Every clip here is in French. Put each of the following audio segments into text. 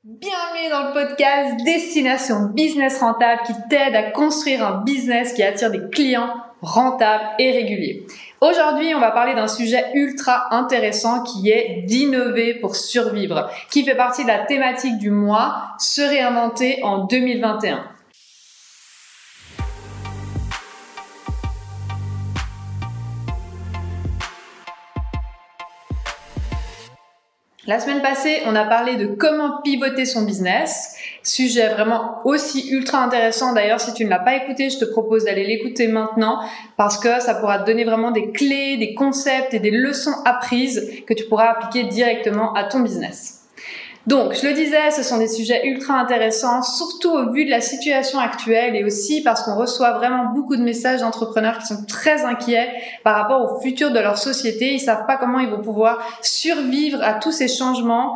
Bienvenue dans le podcast Destination Business Rentable qui t'aide à construire un business qui attire des clients rentables et réguliers. Aujourd'hui, on va parler d'un sujet ultra intéressant qui est d'innover pour survivre, qui fait partie de la thématique du mois Se réinventer en 2021. La semaine passée, on a parlé de comment pivoter son business. Sujet vraiment aussi ultra intéressant. D'ailleurs, si tu ne l'as pas écouté, je te propose d'aller l'écouter maintenant parce que ça pourra te donner vraiment des clés, des concepts et des leçons apprises que tu pourras appliquer directement à ton business. Donc, je le disais, ce sont des sujets ultra intéressants, surtout au vu de la situation actuelle et aussi parce qu'on reçoit vraiment beaucoup de messages d'entrepreneurs qui sont très inquiets par rapport au futur de leur société. Ils savent pas comment ils vont pouvoir survivre à tous ces changements,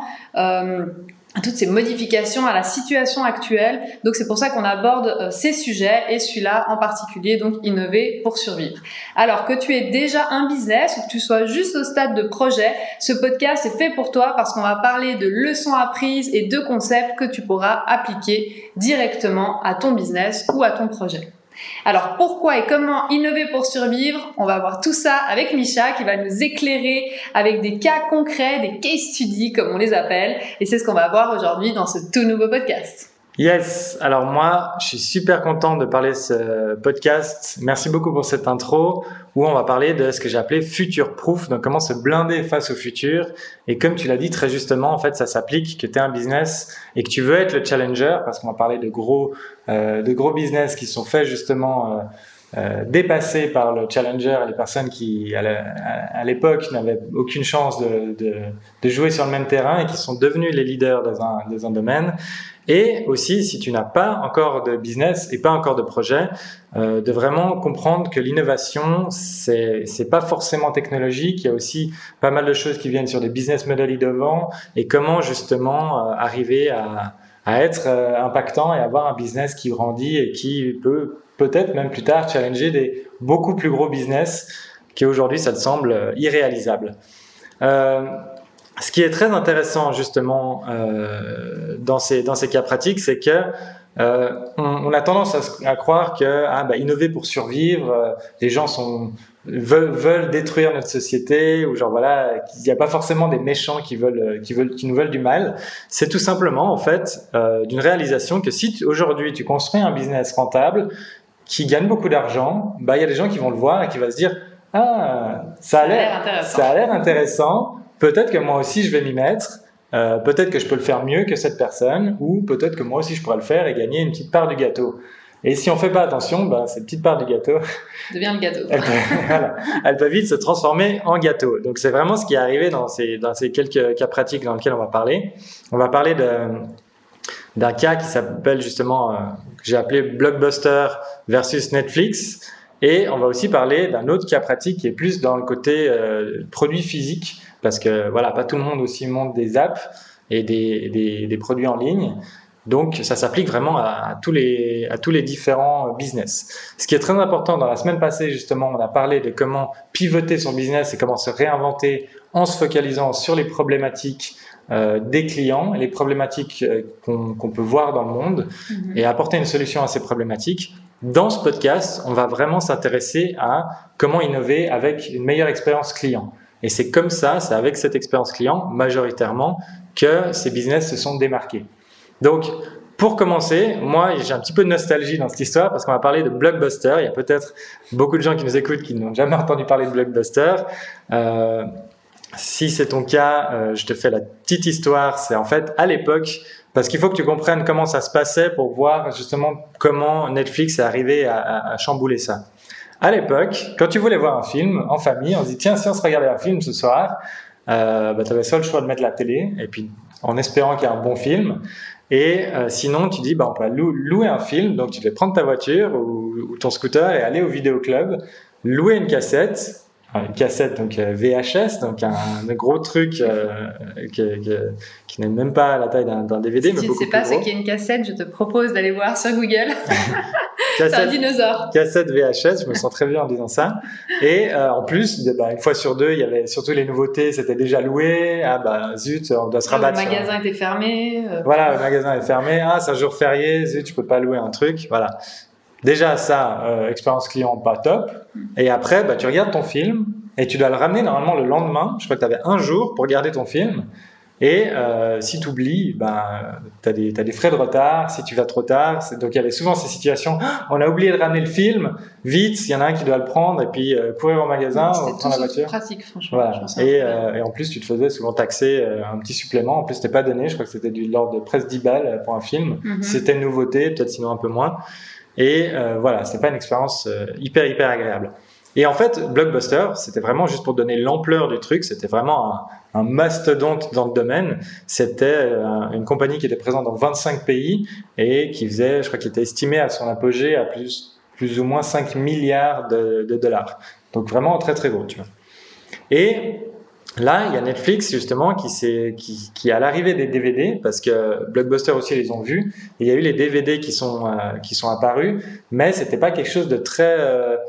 à toutes ces modifications, à la situation actuelle. Donc, c'est pour ça qu'on aborde ces sujets et celui-là en particulier, donc innover pour survivre. Alors que tu aies déjà un business ou que tu sois juste au stade de projet, ce podcast est fait pour toi parce qu'on va parler de leçons apprises et de concepts que tu pourras appliquer directement à ton business ou à ton projet. Alors, pourquoi et comment innover pour survivre? On va voir tout ça avec Misha qui va nous éclairer avec des cas concrets, des case studies comme on les appelle. Et c'est ce qu'on va voir aujourd'hui dans ce tout nouveau podcast. Yes, alors moi, je suis super content de parler de ce podcast. Merci beaucoup pour cette intro où on va parler de ce que j'ai appelé future proof, donc comment se blinder face au futur. Et comme tu l'as dit très justement, en fait, ça s'applique que tu es un business et que tu veux être le challenger, parce qu'on va parler de gros business qui sont faits justement dépassés par le challenger et les personnes qui à l'époque n'avaient aucune chance de jouer sur le même terrain et qui sont devenus les leaders dans un domaine. Et aussi, si tu n'as pas encore de business et pas encore de projet, de vraiment comprendre que l'innovation, c'est pas forcément technologique. Il y a aussi pas mal de choses qui viennent sur des business models innovants et comment justement arriver à être impactant et avoir un business qui grandit et qui peut peut-être même plus tard challenger des beaucoup plus gros business qui aujourd'hui, ça te semble irréalisable. Ce qui est très intéressant justement dans ces cas pratiques, c'est que on a tendance à croire que innover pour survivre, les gens veulent détruire notre société ou genre voilà, il n'y a pas forcément des méchants qui nous veulent du mal. C'est tout simplement en fait d'une réalisation que si aujourd'hui tu construis un business rentable qui gagne beaucoup d'argent, il y a des gens qui vont le voir et qui vont se dire ça a l'air intéressant. Peut-être que moi aussi je vais m'y mettre, peut-être que je peux le faire mieux que cette personne, ou peut-être que moi aussi je pourrais le faire et gagner une petite part du gâteau. Et si on fait pas attention, cette petite part du gâteau devient le gâteau. Elle peut vite se transformer en gâteau. Donc c'est vraiment ce qui est arrivé dans ces quelques cas pratiques dans lesquels on va parler. On va parler d'un cas qui s'appelle justement, que j'ai appelé Blockbuster versus Netflix. Et on va aussi parler d'un autre cas pratique qui est plus dans le côté produit physique. Parce que voilà, pas tout le monde aussi monte des apps et des produits en ligne. Donc, ça s'applique vraiment à tous les différents business. Ce qui est très important, dans la semaine passée, justement, on a parlé de comment pivoter son business et comment se réinventer en se focalisant sur les problématiques des clients, les problématiques qu'on peut voir dans le monde et apporter une solution à ces problématiques. Dans ce podcast, on va vraiment s'intéresser à comment innover avec une meilleure expérience client. Et c'est comme ça, c'est avec cette expérience client, majoritairement, que ces business se sont démarqués. Donc, pour commencer, moi, j'ai un petit peu de nostalgie dans cette histoire parce qu'on va parler de Blockbuster. Il y a peut-être beaucoup de gens qui nous écoutent qui n'ont jamais entendu parler de Blockbuster. Si c'est ton cas, je te fais la petite histoire. C'est en fait à l'époque, parce qu'il faut que tu comprennes comment ça se passait pour voir justement comment Netflix est arrivé à chambouler ça. À l'époque, quand tu voulais voir un film en famille, on se dit tiens, si on se regardait un film ce soir, tu avais soit le choix de mettre la télé, et puis en espérant qu'il y ait un bon film, et sinon tu dis on peut louer un film, donc tu devais prendre ta voiture ou ton scooter et aller au vidéoclub, louer une cassette donc VHS, donc un gros truc qui n'est même pas la taille d'un DVD, si tu ne sais pas ce qu'est une cassette, je te propose d'aller voir sur Google. C'est un dinosaure. Cassette VHS, je me sens très bien en disant ça. Et en plus, une fois sur deux, il y avait surtout les nouveautés, c'était déjà loué. Ah bah zut, on doit se rabattre. Le magasin était fermé. Voilà, le magasin est fermé. Ah, c'est un jour férié, zut, je peux pas louer un truc. Voilà. Déjà ça, expérience client pas top. Et après, bah tu regardes ton film et tu dois le ramener normalement le lendemain. Je crois que tu avais un jour pour garder ton film. Et si tu oublies, ben, tu as des frais de retard si tu vas trop tard. Donc il y avait souvent ces situations, on a oublié de ramener le film, vite, il y en a un qui doit le prendre et puis courir au magasin, prendre la voiture. C'était pratique, franchement. Voilà. Et en plus, tu te faisais souvent taxer un petit supplément. En plus, c'était pas donné, je crois que c'était de l'ordre de presque 10 balles pour un film. C'était une nouveauté, peut-être sinon un peu moins. Et voilà, c'était pas une expérience hyper agréable. Et en fait, Blockbuster, c'était vraiment juste pour donner l'ampleur du truc, c'était vraiment un mastodonte dans le domaine. C'était une compagnie qui était présente dans 25 pays et qui faisait, je crois qu'il était estimé à son apogée à plus ou moins 5 milliards de dollars. Donc vraiment très très gros, tu vois. Et là, il y a Netflix justement qui à l'arrivée des DVD, parce que Blockbuster aussi les ont vus, il y a eu les DVD qui sont apparus, mais c'était pas quelque chose de très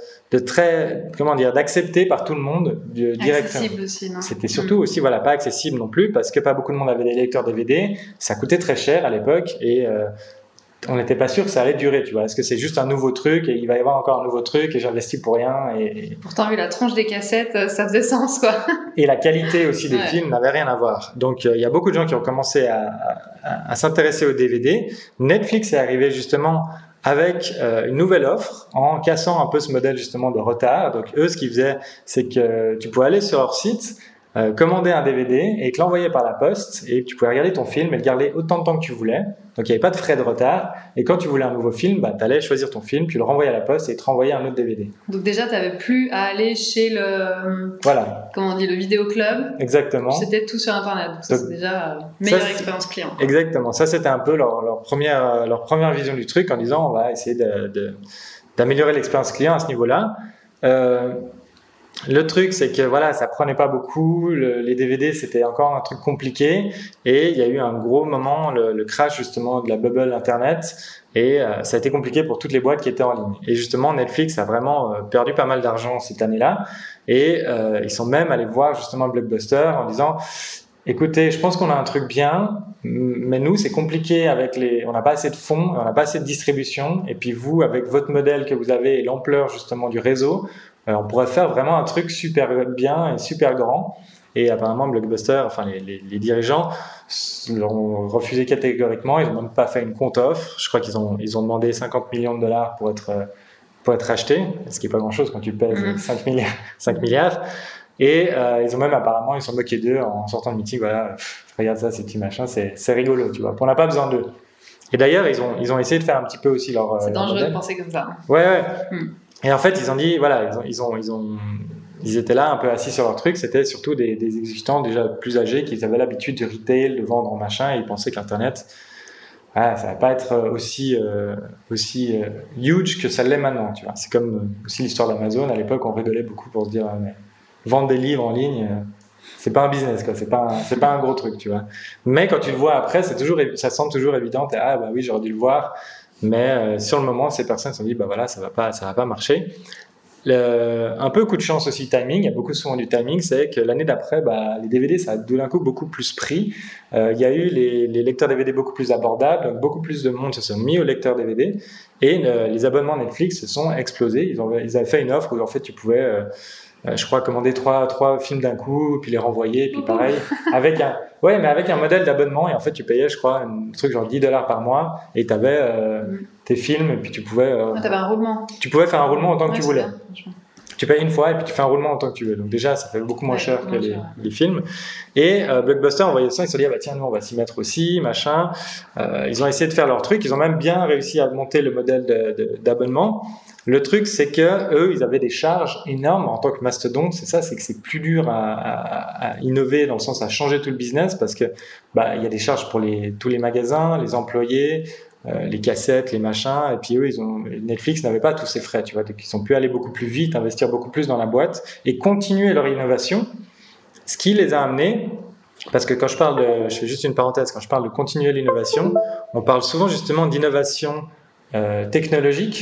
comment dire, d'accepté par tout le monde directement. Accessible aussi, non? C'était surtout aussi voilà pas accessible non plus parce que pas beaucoup de monde avait des lecteurs DVD, ça coûtait très cher à l'époque et on n'était pas sûr que ça allait durer, tu vois. Est-ce que c'est juste un nouveau truc et il va y avoir encore un nouveau truc et j'investis pour rien et... Pourtant, vu la tronche des cassettes, ça faisait sens, quoi. Et la qualité aussi des films n'avait rien à voir. Donc, il y a beaucoup de gens qui ont commencé à s'intéresser aux DVD. Netflix est arrivé justement avec une nouvelle offre en cassant un peu ce modèle justement de retard. Donc, eux, ce qu'ils faisaient, c'est que tu pouvais aller sur leur site, commander un DVD et te l'envoyer par la poste et tu pouvais regarder ton film et le garder autant de temps que tu voulais. Donc il n'y avait pas de frais de retard et quand tu voulais un nouveau film, bah, tu allais choisir ton film, tu le renvoyais à la poste et te renvoyait un autre DVD. Donc déjà tu n'avais plus à aller chez le comment on dit, le vidéoclub. Exactement. C'était tout sur internet. Donc ça c'est déjà meilleure expérience client. Exactement. Ça c'était un peu leur première vision du truc en disant on va essayer d'améliorer l'expérience client à ce niveau-là. Le truc, c'est que voilà, ça prenait pas beaucoup. Les DVD, c'était encore un truc compliqué. Et il y a eu un gros moment, le crash justement de la bubble Internet. Et ça a été compliqué pour toutes les boîtes qui étaient en ligne. Et justement, Netflix a vraiment perdu pas mal d'argent cette année-là. Et ils sont même allés voir justement Blockbuster en disant écoutez, je pense qu'on a un truc bien, mais nous, c'est compliqué on n'a pas assez de fonds, on n'a pas assez de distribution. Et puis vous, avec votre modèle que vous avez et l'ampleur justement du réseau, on pourrait faire vraiment un truc super bien et super grand. Et apparemment, Blockbuster, enfin les dirigeants l'ont refusé catégoriquement. Ils n'ont même pas fait une contre-offre. Je crois qu'ils ont demandé 50 millions de dollars pour être achetés, ce qui n'est pas grand-chose quand tu pèses 5 milliards. Et ils ont même apparemment, ils sont moqués d'eux en sortant de meeting. Voilà, regarde ça, ces petits machins, c'est rigolo, tu vois. On n'a pas besoin d'eux. Et d'ailleurs, ils ont essayé de faire un petit peu aussi leur. C'est dangereux de penser comme ça. Ouais. Et en fait, ils ont dit, voilà, ils étaient là un peu assis sur leur truc. C'était surtout des exécutants déjà plus âgés qui avaient l'habitude du retail, de vendre en machin, et ils pensaient que l'internet, ça va pas être aussi huge que ça l'est maintenant, tu vois. C'est comme aussi l'histoire d'Amazon. À l'époque, on rigolait beaucoup pour se dire, mais vendre des livres en ligne, c'est pas un business, quoi. C'est pas un gros truc, tu vois. Mais quand tu le vois après, ça semble toujours évident. Ah bah oui, j'aurais dû le voir. Mais sur le moment, ces personnes se sont dit, bah voilà, ça va pas marcher. Un peu coup de chance aussi, timing. Il y a beaucoup souvent du timing. C'est que l'année d'après, bah, les DVD, ça a d'un coup beaucoup plus pris. Il y a eu les lecteurs DVD beaucoup plus abordables. Donc beaucoup plus de monde se sont mis aux lecteurs DVD. Et les abonnements Netflix se sont explosés. Ils avaient fait une offre où en fait tu pouvais, je crois, commander trois films d'un coup, puis les renvoyer, puis pareil, avec un modèle d'abonnement. Et en fait, tu payais, je crois, un truc genre $10 par mois, et tu avais tes films, et puis tu pouvais. Tu avais un roulement. Tu pouvais faire un roulement autant que tu voulais. Bien, tu payes une fois, et puis tu fais un roulement autant que tu veux. Donc déjà, ça fait beaucoup moins cher que les films. Et Blockbuster, en voyant ça, ils se sont dit, ah bah tiens, nous, on va s'y mettre aussi, machin. Ils ont essayé de faire leur truc. Ils ont même bien réussi à monter le modèle d'abonnement. Le truc, c'est que eux, ils avaient des charges énormes en tant que mastodonte. C'est que c'est plus dur à innover dans le sens à changer tout le business parce que il y a des charges pour tous les magasins, les employés, les cassettes, les machins. Et puis eux, Netflix n'avait pas tous ces frais, tu vois. Donc ils ont pu aller beaucoup plus vite, investir beaucoup plus dans la boîte et continuer leur innovation. Ce qui les a amenés, parce que quand je fais juste une parenthèse, quand je parle de continuer l'innovation, on parle souvent justement d'innovation technologique.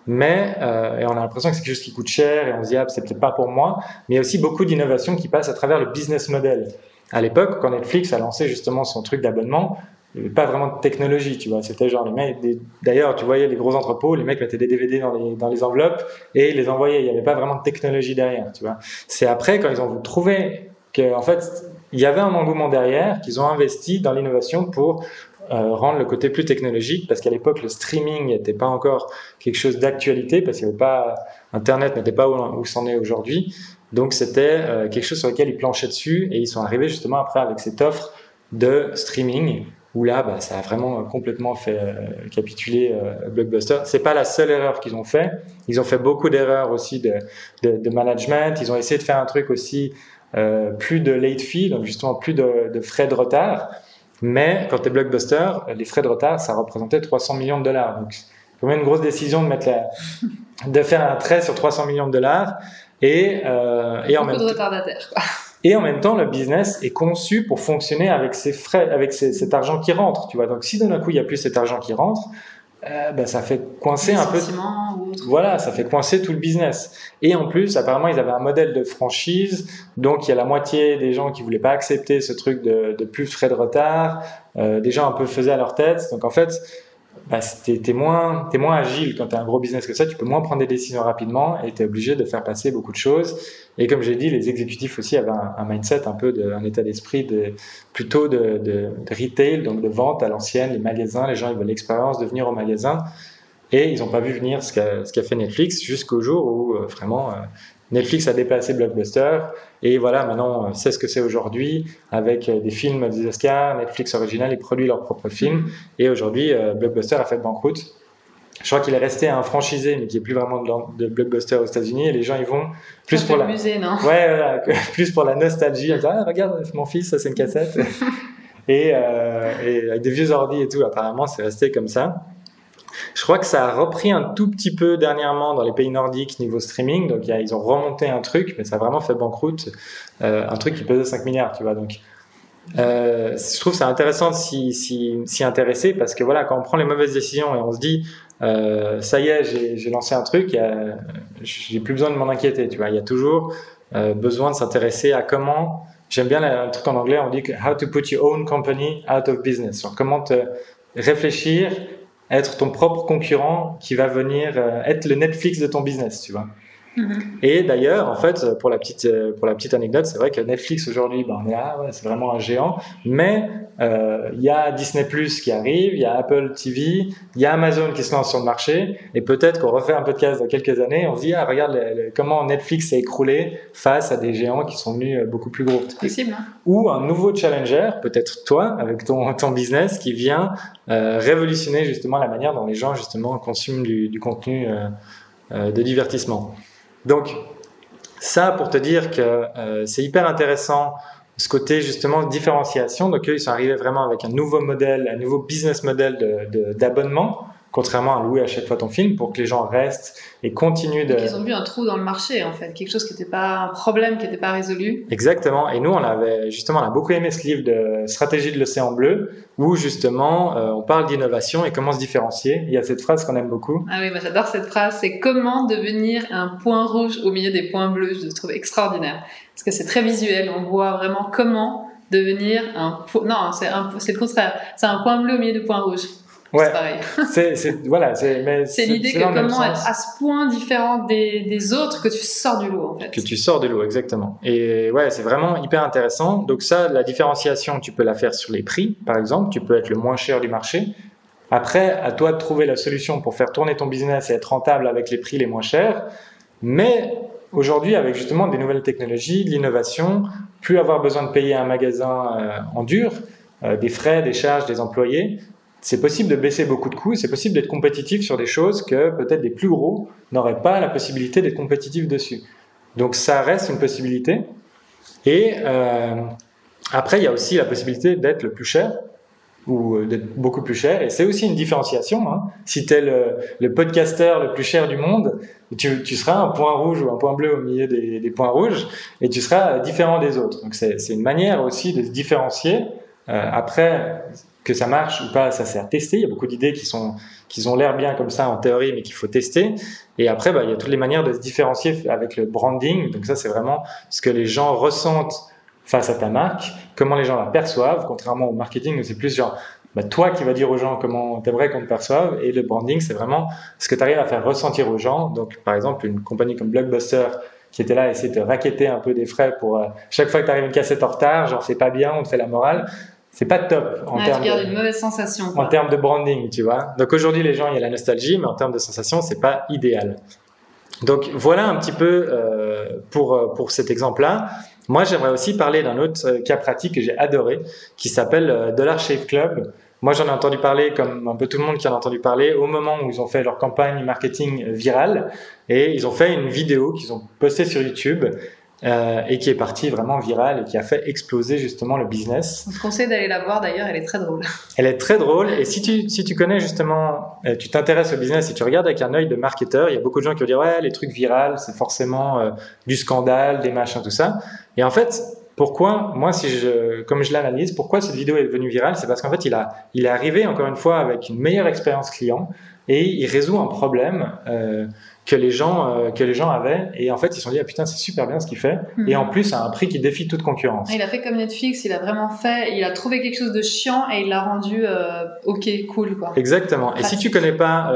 mais et on a l'impression que c'est quelque chose qui coûte cher et on se dit c'est peut-être pas pour moi, mais il y a aussi beaucoup d'innovations qui passent à travers le business model. À l'époque, quand Netflix a lancé justement son truc d'abonnement, il n'y avait pas vraiment de technologie, tu vois. C'était genre les mecs, d'ailleurs, tu voyais les gros entrepôts, les mecs mettaient des DVD dans les enveloppes et les envoyaient. Il n'y avait pas vraiment de technologie derrière, tu vois. C'est après, quand ils ont trouvé qu'en fait, il y avait un engouement derrière, qu'ils ont investi dans l'innovation pour rendre le côté plus technologique, parce qu'à l'époque, le streaming n'était pas encore quelque chose d'actualité, parce qu'il n'y avait pas, Internet n'était pas où c'en est aujourd'hui. Donc, c'était quelque chose sur lequel ils planchaient dessus et ils sont arrivés justement après avec cette offre de streaming où là, ça a vraiment complètement fait capituler Blockbuster. C'est pas la seule erreur qu'ils ont fait. Ils ont fait beaucoup d'erreurs aussi de management. Ils ont essayé de faire un truc aussi plus de late fee, donc justement plus de frais de retard. Mais quand tu es Blockbuster, les frais de retard, ça représentait 300 millions de dollars. Donc, c'est quand même une grosse décision de faire un trait sur 300 millions de dollars. Et en même de retardataires, quoi. Et en même temps, le business est conçu pour fonctionner avec ces frais, avec cet argent qui rentre, tu vois. Donc, si d'un coup, il n'y a plus cet argent qui rentre, ça fait coincer un peu. Ou autre. Voilà, ça fait coincer tout le business. Et en plus, apparemment, ils avaient un modèle de franchise. Donc, il y a la moitié des gens qui voulaient pas accepter ce truc de plus frais de retard. Des gens un peu faisaient à leur tête. Donc, en fait, t'es moins agile quand t'as un gros business que ça. Tu peux moins prendre des décisions rapidement et t'es obligé de faire passer beaucoup de choses. Et comme j'ai dit, les exécutifs aussi avaient un mindset un peu un état d'esprit plutôt de retail, donc de vente à l'ancienne, les magasins. Les gens, ils veulent l'expérience de venir au magasin. Et ils n'ont pas vu venir ce qu'a fait Netflix jusqu'au jour où vraiment Netflix a dépassé Blockbuster. Et voilà, maintenant, on sait ce que c'est aujourd'hui avec des films des Oscars. Netflix original, ils produisent leurs propres films. Et aujourd'hui, Blockbuster a fait banqueroute. Je crois qu'il est resté un franchisé, mais qui n'est plus vraiment de Blockbuster aux États-Unis. Et les gens, ils vont plus pour musée, non? Ouais, voilà, plus pour la nostalgie. Regarde, mon fils, ça c'est une cassette. et avec des vieux ordi et tout, apparemment, c'est resté comme ça. Je crois que ça a repris un tout petit peu dernièrement dans les pays nordiques niveau streaming. Donc, ils ont remonté un truc, mais ça a vraiment fait banqueroute. Un truc qui pesait 5 milliards, tu vois. Donc, je trouve ça intéressant de s'y intéresser parce que voilà, quand on prend les mauvaises décisions et on se dit, ça y est, j'ai lancé un truc, j'ai plus besoin de m'en inquiéter, tu vois. Il y a toujours besoin de s'intéresser à comment. J'aime bien le truc en anglais, on dit que how to put your own company out of business. Genre, comment te réfléchir, être ton propre concurrent qui va venir être le Netflix de ton business, tu vois. Mm-hmm. Et d'ailleurs, en fait, pour la petite anecdote, c'est vrai que Netflix aujourd'hui, on est là, c'est vraiment un géant. Mais il y a Disney Plus qui arrive, il y a Apple TV, il y a Amazon qui se lance sur le marché. Et peut-être qu'on refait un podcast dans quelques années, on se dit regarde comment Netflix s'est écroulé face à des géants qui sont venus beaucoup plus gros. C'est possible. Hein. Ou un nouveau challenger, peut-être toi, avec ton business, qui vient révolutionner justement la manière dont les gens justement consomment du contenu de divertissement. Donc, ça pour te dire que c'est hyper intéressant ce côté justement de différenciation. Donc, eux, ils sont arrivés vraiment avec un nouveau modèle, un nouveau business model d'abonnement, contrairement à louer à chaque fois ton film pour que les gens restent et continuent de... Ils ont vu un trou dans le marché, en fait, quelque chose qui n'était pas un problème, qui n'était pas résolu. Exactement. Et nous, on a beaucoup aimé ce livre de Stratégie de l'océan bleu, où justement, on parle d'innovation et comment se différencier. Il y a cette phrase qu'on aime beaucoup. Ah oui, moi j'adore cette phrase. C'est comment devenir un point rouge au milieu des points bleus. Je le trouve extraordinaire. Parce que c'est très visuel. On voit vraiment comment devenir non, c'est le contraire. C'est un point bleu au milieu de points rouges. Ouais, c'est pareil. C'est l'idée que comment être à ce point différent des autres que tu sors du lot, en fait. Que tu sors du lot, exactement. Et ouais, c'est vraiment hyper intéressant. Donc ça, la différenciation, tu peux la faire sur les prix, par exemple. Tu peux être le moins cher du marché. Après, à toi de trouver la solution pour faire tourner ton business et être rentable avec les prix les moins chers. Mais aujourd'hui, avec justement des nouvelles technologies, de l'innovation, plus avoir besoin de payer un magasin en dur, des frais, des charges, des employés, c'est possible de baisser beaucoup de coûts, c'est possible d'être compétitif sur des choses que peut-être des plus gros n'auraient pas la possibilité d'être compétitifs dessus. Donc ça reste une possibilité. Et après, il y a aussi la possibilité d'être le plus cher ou d'être beaucoup plus cher. Et c'est aussi une différenciation. Hein. Si tu es le podcasteur le plus cher du monde, tu seras un point rouge ou un point bleu au milieu des points rouges et tu seras différent des autres. Donc c'est une manière aussi de se différencier. Après, que ça marche ou pas, ça c'est à tester. Il y a beaucoup d'idées qui ont l'air bien comme ça en théorie, mais qu'il faut tester. Et après, il y a toutes les manières de se différencier avec le branding. Donc ça, c'est vraiment ce que les gens ressentent face à ta marque, comment les gens la perçoivent, contrairement au marketing où c'est plus genre toi qui vas dire aux gens comment t'aimerais qu'on te perçoive, et le branding, c'est vraiment ce que tu arrives à faire ressentir aux gens. Donc par exemple, une compagnie comme Blockbuster qui était là à essayer de te racketter un peu des frais pour chaque fois que tu arrives une cassette en retard, genre c'est pas bien, on te fait la morale. C'est pas top tu gardes une mauvaise sensation, en termes de branding, tu vois. Donc aujourd'hui, les gens, il y a la nostalgie, mais en termes de sensation, c'est pas idéal. Donc voilà un petit peu pour cet exemple-là. Moi, j'aimerais aussi parler d'un autre cas pratique que j'ai adoré, qui s'appelle Dollar Shave Club. Moi, j'en ai entendu parler, comme un peu tout le monde qui en a entendu parler, au moment où ils ont fait leur campagne marketing virale, et ils ont fait une vidéo qu'ils ont postée sur YouTube. Et qui est partie vraiment virale et qui a fait exploser justement le business. On te conseille d'aller la voir d'ailleurs, elle est très drôle. Elle est très drôle, et si tu connais justement, tu t'intéresses au business et tu regardes avec un œil de marketeur, il y a beaucoup de gens qui vont dire ouais, les trucs virales c'est forcément du scandale, des machins, tout ça. Et en fait, pourquoi, moi comme je l'analyse, pourquoi cette vidéo est devenue virale, c'est parce qu'en fait il est arrivé encore une fois avec une meilleure expérience client et il résout un problème que les gens avaient, et en fait ils se sont dit ah putain c'est super bien ce qu'il fait, et en plus à un prix qui défie toute concurrence. Il a fait comme Netflix, il a vraiment fait, il a trouvé quelque chose de chiant et il l'a rendu ok, cool quoi. Exactement. Et si tu connais pas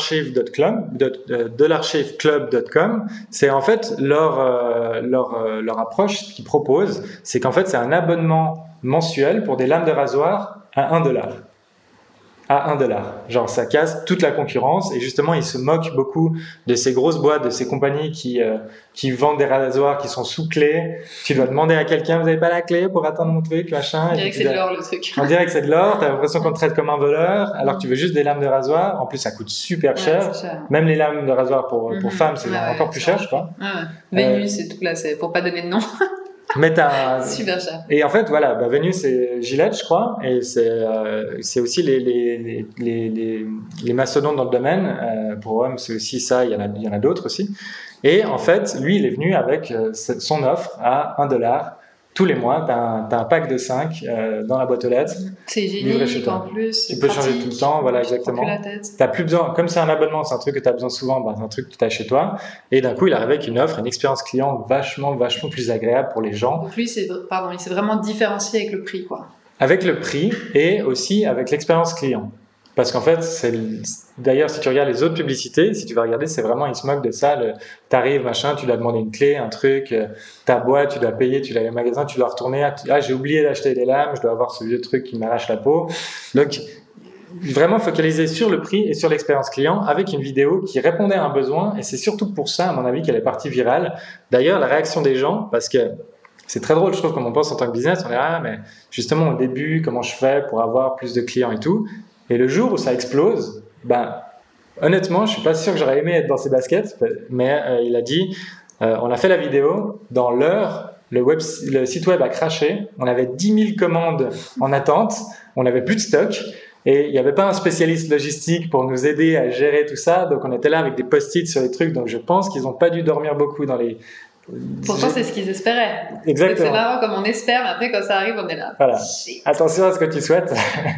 dollarshaveclub.com, c'est en fait leur approche qu'ils proposent, c'est qu'en fait c'est un abonnement mensuel pour des lames de rasoir à $1. À $1. Genre, ça casse toute la concurrence, et justement, ils se moquent beaucoup de ces grosses boîtes, de ces compagnies qui vendent des rasoirs qui sont sous clé. Tu dois demander à quelqu'un, vous avez pas la clé pour atteindre mon truc, machin. On dirait que c'est de l'or, le truc. On dirait que c'est de l'or, t'as l'impression qu'on te traite comme un voleur, alors que tu veux juste des lames de rasoir. En plus, ça coûte super cher. Cher. Même les lames de rasoir pour femmes, c'est encore plus cher, je crois. Vénus, c'est tout là, c'est pour pas donner de nom. Mais super cher. Et en fait, voilà, Vénus c'est Gillette, je crois, et c'est aussi les mastodontes dans le domaine. Pour hommes, c'est aussi ça. Il y en a d'autres aussi. Et en fait, lui, il est venu avec son offre à $1 tous les mois. T'as un pack de 5 dans la boîte aux lettres. C'est génial. En plus, tu peux changer tout le temps, voilà, exactement. T'as plus besoin, comme c'est un abonnement, c'est un truc que t'as besoin souvent, c'est un truc que t'as chez toi. Et d'un coup, il arrive avec une offre, une expérience client vachement plus agréable pour les gens. Donc lui, il s'est vraiment différencié avec le prix, quoi. Avec le prix et aussi avec l'expérience client. Parce qu'en fait, d'ailleurs, si tu regardes les autres publicités, si tu vas regarder, c'est vraiment, ils se moquent de ça. T'arrives, machin, tu dois demander une clé, un truc, ta boîte, tu dois payer, tu dois aller au magasin, tu dois retourner. J'ai oublié d'acheter des lames, je dois avoir ce vieux truc qui m'arrache la peau. Donc, vraiment focaliser sur le prix et sur l'expérience client avec une vidéo qui répondait à un besoin. Et c'est surtout pour ça, à mon avis, qu'elle est partie virale. D'ailleurs, la réaction des gens, parce que c'est très drôle, je trouve, comme on pense en tant que business, on est mais justement, au début, comment je fais pour avoir plus de clients et tout. Et le jour où ça explose, honnêtement, je suis pas sûr que j'aurais aimé être dans ses baskets, mais il a dit, on a fait la vidéo, dans l'heure, le site web a crashé, on avait 10 000 commandes en attente, on n'avait plus de stock, et il n'y avait pas un spécialiste logistique pour nous aider à gérer tout ça, donc on était là avec des post-it sur les trucs, donc je pense qu'ils n'ont pas dû dormir beaucoup dans les... Pourtant, c'est ce qu'ils espéraient. Exactement. C'est marrant comme on espère, mais après, quand ça arrive, on est là. Voilà. Attention à ce que tu souhaites.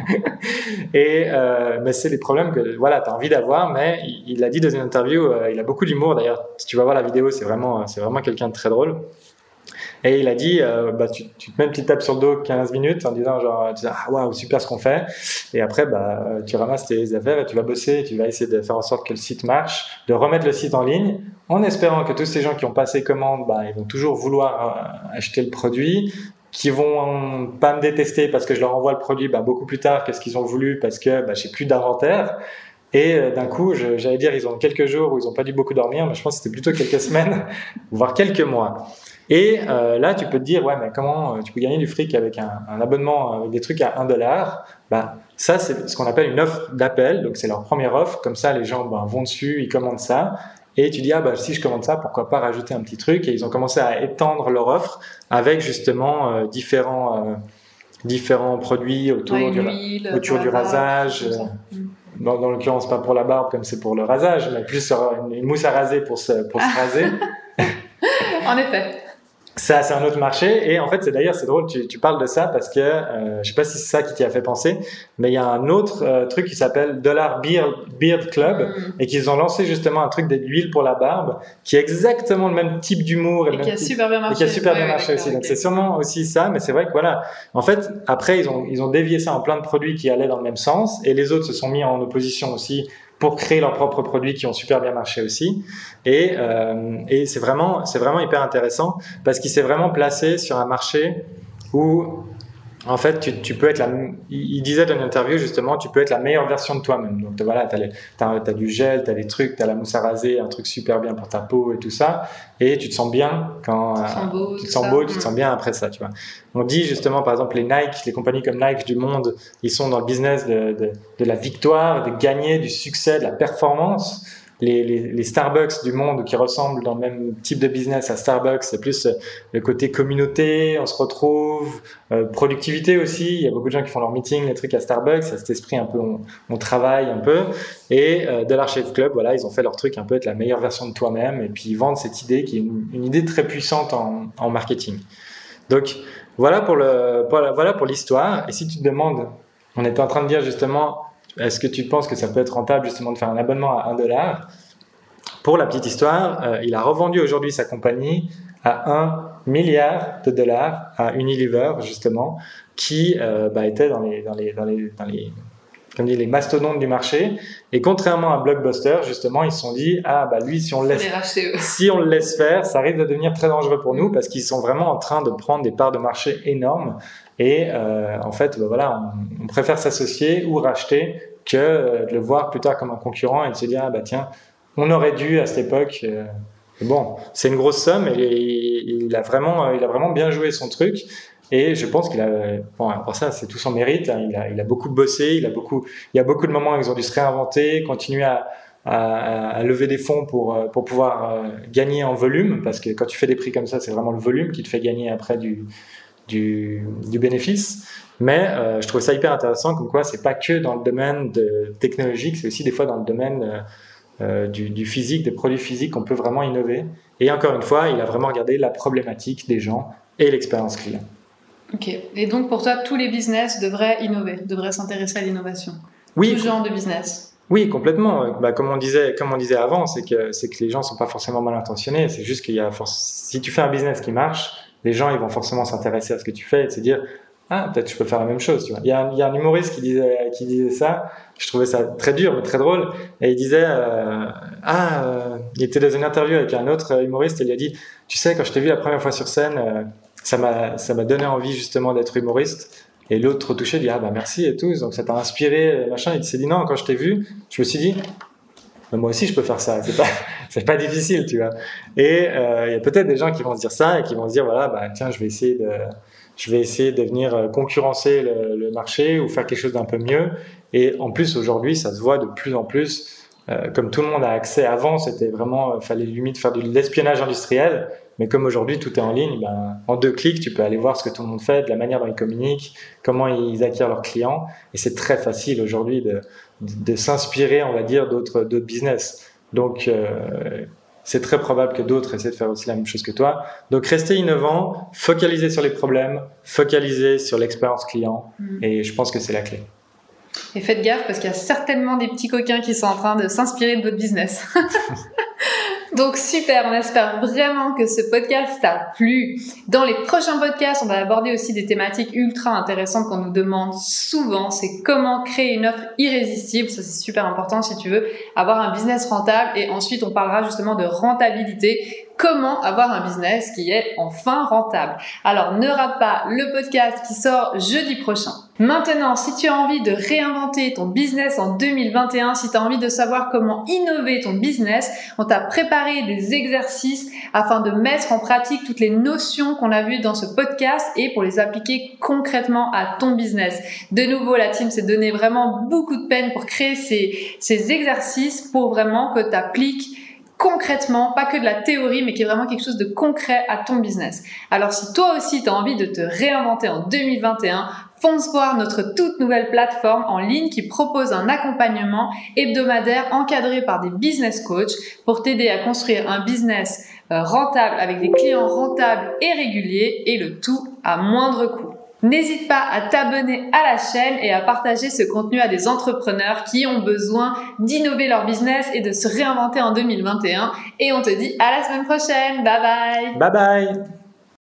Mais c'est les problèmes que, voilà, t'as envie d'avoir, mais il l'a dit dans une interview, il a beaucoup d'humour. D'ailleurs, si tu vas voir la vidéo, c'est vraiment quelqu'un de très drôle. Et il a dit, tu te mets une petite tape sur le dos 15 minutes en disant genre, ah waouh, super ce qu'on fait. Et après, tu ramasses tes affaires et tu vas bosser, et tu vas essayer de faire en sorte que le site marche, de remettre le site en ligne, en espérant que tous ces gens qui ont passé commande, ils vont toujours vouloir acheter le produit, qui vont pas me détester parce que je leur envoie le produit beaucoup plus tard que ce qu'ils ont voulu parce que j'ai plus d'inventaire. Et d'un coup, j'allais dire, ils ont quelques jours où ils ont pas dû beaucoup dormir, mais je pense que c'était plutôt quelques semaines, voire quelques mois. Et là, tu peux te dire, ouais, mais comment tu peux gagner du fric avec un abonnement avec des trucs à $1 ? Ça, c'est ce qu'on appelle une offre d'appel. Donc, c'est leur première offre. Comme ça, les gens vont dessus, ils commandent ça. Et tu dis, si je commande ça, pourquoi pas rajouter un petit truc ? Et ils ont commencé à étendre leur offre avec justement différents produits autour du rasage. Dans l'occurrence, pas pour la barbe comme c'est pour le rasage, mais plus une mousse à raser pour se raser. En effet. Ça, c'est un autre marché. Et en fait, c'est drôle, tu parles de ça parce que je sais pas si c'est ça qui t'y a fait penser, mais il y a un autre truc qui s'appelle Dollar Beard Club et qu'ils ont lancé justement un truc d'huile pour la barbe qui est exactement le même type d'humour et qui a super bien marché. Et qui a super bien marché aussi. Donc c'est sûrement aussi ça, mais c'est vrai que voilà. En fait, après, ils ont dévié ça en plein de produits qui allaient dans le même sens et les autres se sont mis en opposition aussi pour créer leurs propres produits qui ont super bien marché aussi. Et c'est vraiment hyper intéressant parce qu'il s'est vraiment placé sur un marché où en fait tu peux être il disait dans une interview justement, tu peux être la meilleure version de toi-même. Donc voilà, t'as du gel, t'as des trucs, t'as la mousse à raser, un truc super bien pour ta peau et tout ça, et tu te sens bien quand tu te sens beau, tu te sens bien après ça, tu vois. On dit justement par exemple les compagnies comme Nike du monde, ils sont dans le business de la victoire, de gagner, du succès, de la performance. Les Starbucks du monde qui ressemblent dans le même type de business à Starbucks, c'est plus le côté communauté, on se retrouve, productivité aussi. Il y a beaucoup de gens qui font leur meeting, les trucs à Starbucks, il y a cet esprit un peu, on travaille un peu. Et Dollar Shave Club, voilà, ils ont fait leur truc un peu être la meilleure version de toi-même et puis ils vendent cette idée qui est une idée très puissante en marketing. Donc voilà pour l'histoire. Et si tu te demandes, on était en train de dire justement, est-ce que tu penses que ça peut être rentable justement de faire un abonnement à $1? Pour la petite histoire, il a revendu aujourd'hui sa compagnie à $1 milliard à Unilever justement, qui était dans les mastodontes du marché. Et contrairement à Blockbuster, justement, ils se sont dit lui, si on le laisse faire, ça risque de devenir très dangereux pour nous parce qu'ils sont vraiment en train de prendre des parts de marché énormes. Et en fait, on préfère s'associer ou racheter que de le voir plus tard comme un concurrent et de se dire tiens, on aurait dû à cette époque. Bon, c'est une grosse somme et il a vraiment bien joué son truc. Et je pense pour ça, c'est tout son mérite. Hein. Il a beaucoup bossé, il y a beaucoup de moments où ils ont dû se réinventer, continuer à lever des fonds pour pouvoir gagner en volume, parce que quand tu fais des prix comme ça, c'est vraiment le volume qui te fait gagner après du bénéfice. Mais je trouve ça hyper intéressant, comme quoi c'est pas que dans le domaine technologique, c'est aussi des fois dans le domaine du physique, des produits physiques qu'on peut vraiment innover. Et encore une fois, il a vraiment regardé la problématique des gens et l'expérience client. Ok. Et donc pour toi, tous les business devraient innover, devraient s'intéresser à l'innovation. Oui. Tout genre de business. Oui, complètement. Comme on disait avant, c'est que les gens sont pas forcément mal intentionnés. C'est juste si tu fais un business qui marche, les gens ils vont forcément s'intéresser à ce que tu fais et se dire peut-être je peux faire la même chose. Tu vois. Il y a un humoriste qui disait ça. Je trouvais ça très dur mais très drôle. Et il disait il était dans une interview avec un autre humoriste et il a dit tu sais, quand je t'ai vu la première fois sur scène, ça m'a donné envie justement d'être humoriste. Et l'autre trop touché dit merci et tout, donc ça t'a inspiré machin. Il s'est dit non, quand je t'ai vu, je me suis dit moi aussi je peux faire ça, c'est pas difficile, tu vois. Et il y a peut-être des gens qui vont se dire ça et qui vont se dire tiens, je vais essayer de venir concurrencer le marché ou faire quelque chose d'un peu mieux. Et en plus aujourd'hui ça se voit de plus en plus, comme tout le monde a accès. Avant c'était vraiment fallait limite faire de l'espionnage industriel. Mais comme aujourd'hui tout est en ligne, en 2 clics, tu peux aller voir ce que tout le monde fait, de la manière dont ils communiquent, comment ils acquièrent leurs clients. Et c'est très facile aujourd'hui de s'inspirer, on va dire, d'autres business. Donc, c'est très probable que d'autres essaient de faire aussi la même chose que toi. Donc, restez innovant, focalisez sur les problèmes, focalisez sur l'expérience client. Et je pense que c'est la clé. Et faites gaffe parce qu'il y a certainement des petits coquins qui sont en train de s'inspirer de votre business. Donc super, on espère vraiment que ce podcast t'a plu. Dans les prochains podcasts, on va aborder aussi des thématiques ultra intéressantes qu'on nous demande souvent. C'est comment créer une offre irrésistible. Ça, c'est super important si tu veux avoir un business rentable. Et ensuite, on parlera justement de rentabilité. Comment avoir un business qui est enfin rentable. Alors, ne rate pas le podcast qui sort jeudi prochain. Maintenant, si tu as envie de réinventer ton business en 2021, si tu as envie de savoir comment innover ton business, on t'a préparé des exercices afin de mettre en pratique toutes les notions qu'on a vues dans ce podcast et pour les appliquer concrètement à ton business. De nouveau, la team s'est donné vraiment beaucoup de peine pour créer ces exercices pour vraiment que tu appliques concrètement, pas que de la théorie, mais qui est vraiment quelque chose de concret à ton business. Alors si toi aussi tu as envie de te réinventer en 2021, fonce voir notre toute nouvelle plateforme en ligne qui propose un accompagnement hebdomadaire encadré par des business coachs pour t'aider à construire un business rentable avec des clients rentables et réguliers et le tout à moindre coût. N'hésite pas à t'abonner à la chaîne et à partager ce contenu à des entrepreneurs qui ont besoin d'innover leur business et de se réinventer en 2021. Et on te dit à la semaine prochaine. Bye bye. Bye bye.